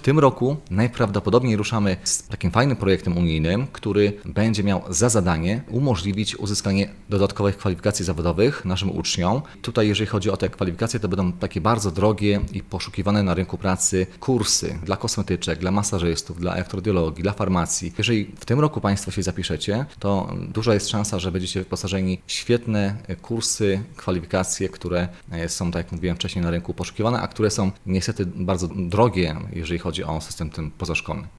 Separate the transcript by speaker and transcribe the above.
Speaker 1: tym roku najprawdopodobniej ruszamy z takim fajnym projektem unijnym, który będzie miał za zadanie umożliwić uzyskanie dodatkowych kwalifikacji zawodowych naszym uczniom. Tutaj jeżeli chodzi o te kwalifikacje, to będą takie bardzo drogie i poszukiwane na rynku pracy kursy dla kosmetyczek, dla masażystów, dla elektrodiologii, dla farmacji. Jeżeli w tym roku Państwo się zapiszecie, to duża jest szansa, że będziecie wyposażeni w świetne kursy, kwalifikacje, które są, tak jak mówiłem wcześniej, na rynku poszukiwane, a które są niestety bardzo drogie, jeżeli chodzi o system ten pozaszkolny.